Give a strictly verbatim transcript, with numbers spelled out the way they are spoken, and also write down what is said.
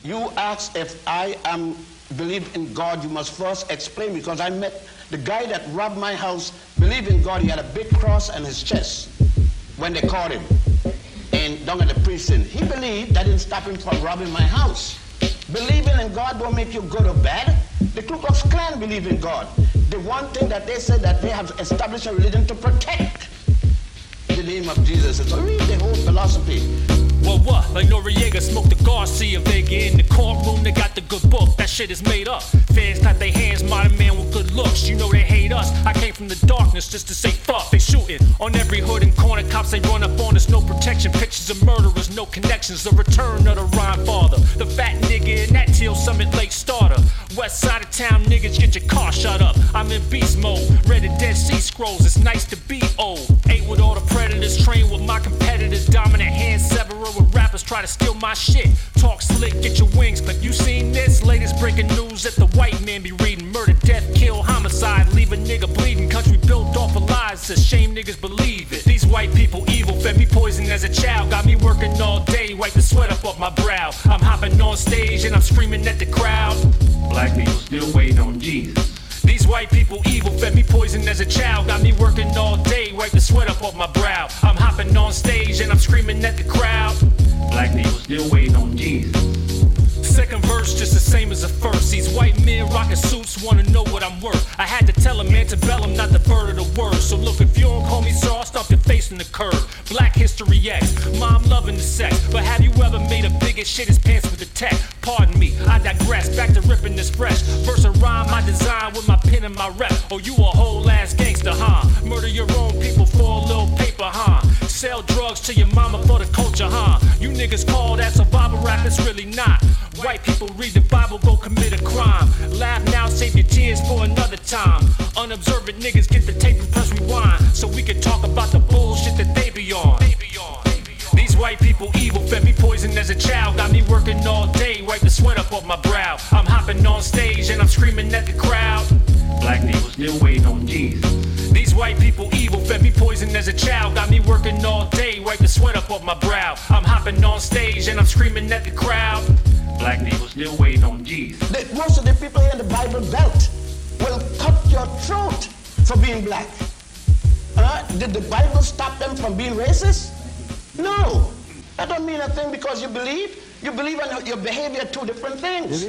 You ask if I am believe in God, you must first explain, because I met the guy that robbed my house, believed in God. He had a big cross on his chest when they caught him and down at the precinct. He believed that didn't stop him from robbing my house. Believing in God don't make you good or bad. The Ku Klux Klan believe in God. The one thing that they said that they have established a religion to protect the name of Jesus. It's read the whole philosophy. Well, what? Like Noriega smoked the Garcia Vega in the courtroom. They got the good book. That shit is made up. Fans clap their hands. Modern man with good looks. You know they hate us. I came from the darkness just to say fuck. They shooting on every hood and corner. Cops they run up on us. No protection. Pictures of murderers. No connections. The return of the rhyme father. The fat nigga in that Teal Summit Lake starter. West side of town niggas get your car shut up. I'm in beast mode. Read the Dead Sea Scrolls. It's nice to be old. Ate with all the predators. Train with my competitors. Dominant hand severer. With rappers try to steal my shit. Talk slick, get your wings clipped. You seen this? Latest breaking news that the white man be reading. Murder, death, kill, homicide. Leave a nigga bleeding. Country built off of lies. It's a shame niggas believe it. These white people evil. Fed me poison as a child. Got me working all day. Wipe the sweat up off my brow. I'm hopping on stage and I'm screaming at the crowd. Black people still waiting on Jesus. These white people evil, fed me poison as a child. Got me working all day, wipe the sweat up off my brow. I'm hopping on stage and I'm screaming at the crowd. Black people still waiting on Jesus. Second verse just the same as the first. These white men rocking suits wanna know what I'm worth. I had to tell them antebellum, not the bird of the word. So look, if you don't call me so, I'll stop your face in the curb. Black History X, mom loving the sex. But have you ever made a bigot shit his pants with the tech? Pardon me, I digress, back to ripping this fresh. Verse a rhyme I design with my pen and my rep. Oh, you a whole ass gangster, huh? Murder your own people for a little paper, huh? Sell drugs to your mama for the culture, huh? You niggas call that survival rap, it's really not. White people read the Bible, go commit a crime. Laugh now, save your tears for another time. Unobservant niggas get the tape and press rewind, so we can talk about the bullshit that they be on. These white people evil, fed me poison as a child. Got me working all day, wipe the sweat up off my brow. I'm hopping on stage and I'm screaming at the crowd. Black people still waiting on Jesus. These white people evil, fed me poison as a child. Got me working all day, wipe the sweat up off my brow. I'm hopping on stage and I'm screaming at the crowd. Black people still waiting on Jesus. The, most of the people in the Bible Belt will cut your throat for being black. Uh, did the Bible stop them from being racist? No. That don't mean a thing because you believe. You believe and your behavior are two different things.